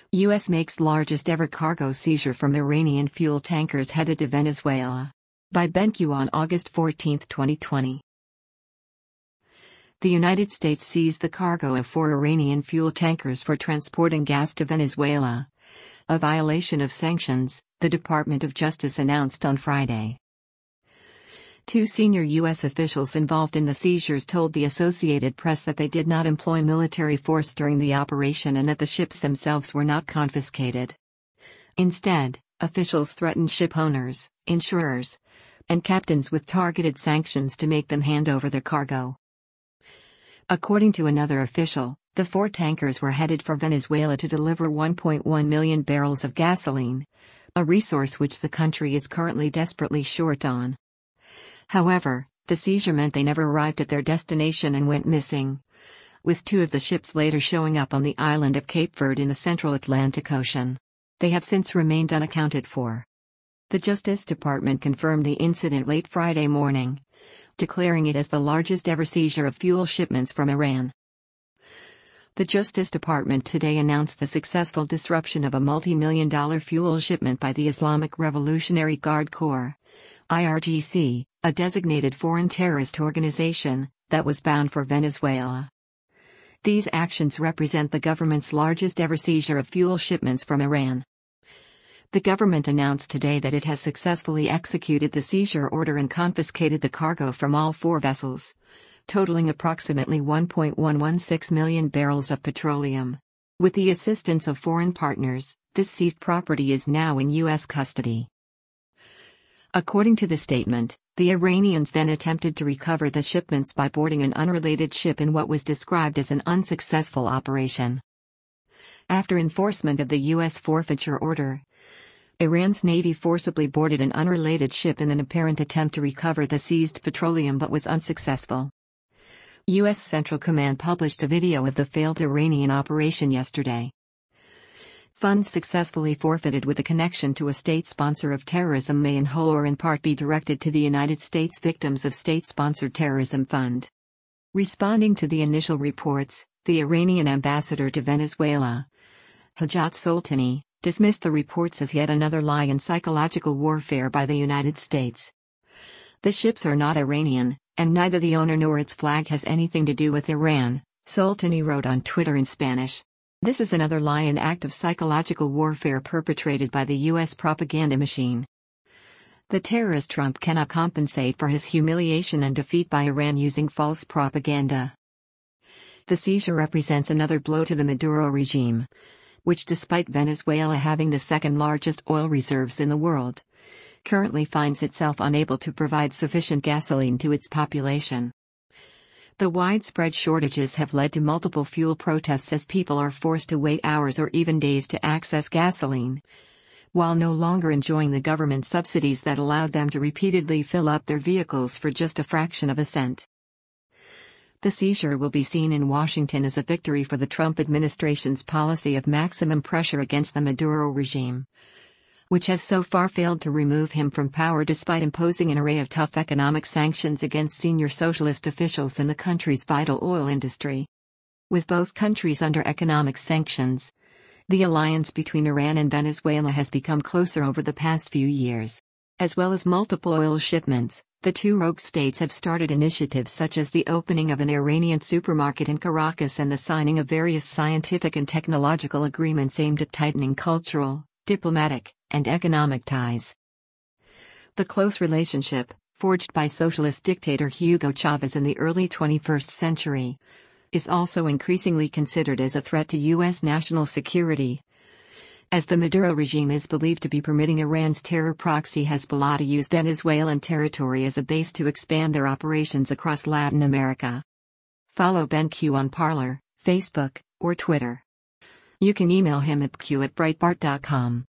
U.S. makes largest ever cargo seizure from Iranian fuel tankers headed to Venezuela. By BenQ on August 14, 2020. The United States seized the cargo of 4 Iranian fuel tankers for transporting gas to Venezuela. A violation of sanctions, the Department of Justice announced on Friday. 2 senior U.S. officials involved in the seizures told the Associated Press that they did not employ military force during the operation and that the ships themselves were not confiscated. Instead, officials threatened ship owners, insurers, and captains with targeted sanctions to make them hand over their cargo. According to another official, the 4 tankers were headed for Venezuela to deliver 1.1 million barrels of gasoline, a resource which the country is currently desperately short on. However, the seizure meant they never arrived at their destination and went missing, with 2 of the ships later showing up on the island of Cape Verde in the central Atlantic Ocean. They have since remained unaccounted for. The Justice Department confirmed the incident late Friday morning, declaring it as the largest ever seizure of fuel shipments from Iran. The Justice Department today announced the successful disruption of a multi-million-dollar fuel shipment by the Islamic Revolutionary Guard Corps, IRGC, a designated foreign terrorist organization, that was bound for Venezuela. These actions represent the government's largest ever seizure of fuel shipments from Iran. The government announced today that it has successfully executed the seizure order and confiscated the cargo from all 4 vessels, totaling approximately 1.116 million barrels of petroleum. With the assistance of foreign partners, this seized property is now in U.S. custody. According to the statement, the Iranians then attempted to recover the shipments by boarding an unrelated ship in what was described as an unsuccessful operation. After enforcement of the U.S. forfeiture order, Iran's Navy forcibly boarded an unrelated ship in an apparent attempt to recover the seized petroleum but was unsuccessful. U.S. Central Command published a video of the failed Iranian operation yesterday. Funds successfully forfeited with a connection to a state sponsor of terrorism may in whole or in part be directed to the United States Victims of State-Sponsored Terrorism Fund. Responding to the initial reports, the Iranian ambassador to Venezuela, Hajat Soltani, dismissed the reports as yet another lie in psychological warfare by the United States. The ships are not Iranian, and neither the owner nor its flag has anything to do with Iran, Soltani wrote on Twitter in Spanish. This is another lie and act of psychological warfare perpetrated by the U.S. propaganda machine. The terrorist Trump cannot compensate for his humiliation and defeat by Iran using false propaganda. The seizure represents another blow to the Maduro regime, which despite Venezuela having the second largest oil reserves in the world, currently finds itself unable to provide sufficient gasoline to its population. The widespread shortages have led to multiple fuel protests as people are forced to wait hours or even days to access gasoline, while no longer enjoying the government subsidies that allowed them to repeatedly fill up their vehicles for just a fraction of a cent. The seizure will be seen in Washington as a victory for the Trump administration's policy of maximum pressure against the Maduro regime, which has so far failed to remove him from power despite imposing an array of tough economic sanctions against senior socialist officials in the country's vital oil industry. With both countries under economic sanctions, the alliance between Iran and Venezuela has become closer over the past few years. As well as multiple oil shipments, the 2 rogue states have started initiatives such as the opening of an Iranian supermarket in Caracas and the signing of various scientific and technological agreements aimed at tightening cultural, diplomatic, and economic ties. The close relationship, forged by socialist dictator Hugo Chavez in the early 21st century, is also increasingly considered as a threat to U.S. national security, as the Maduro regime is believed to be permitting Iran's terror proxy Hezbollah to use Venezuelan territory as a base to expand their operations across Latin America. Follow BenQ on Parler, Facebook, or Twitter. You can email him at q@breitbart.com.